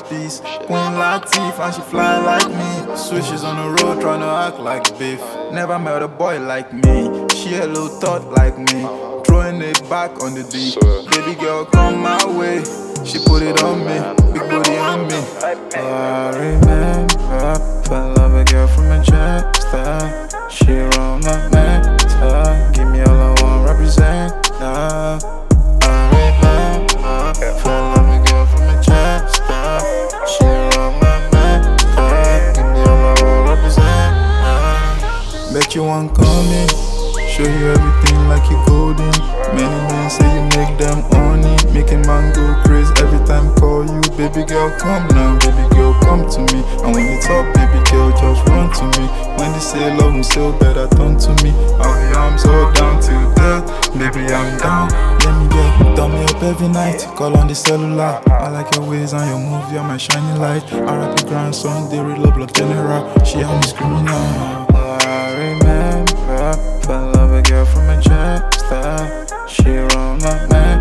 masterpiece. Queen Latif and she fly like me. Swishes on the road tryna act like beef. Never met a boy like me. She a little thought like me. Throwing it back on the D. Baby girl come my way. She put it on me. Big booty on me. I remember fell in love with a girl from Manchester. She run my mentor. Give me all I want, represent her. I remember fell in love with a girl from Manchester. She run my mentor. Give me all I want, represent her. Bet you want coming. Show you everything like you golden. Many men say you make them horny, making man go crazy every time call you. Baby girl, come now, baby girl, come to me. And when it's up, baby girl, just run to me. When they say love will still better, turn to me. I'll be arms all down till death. Baby, I'm down. Let me get dumb me up every night. Call on the cellular. I like your ways and your move, you're my shining light. I rap your grandson, they read love like general. She had me screaming out. I remember fell in love with a girl from Manchester. She run my man.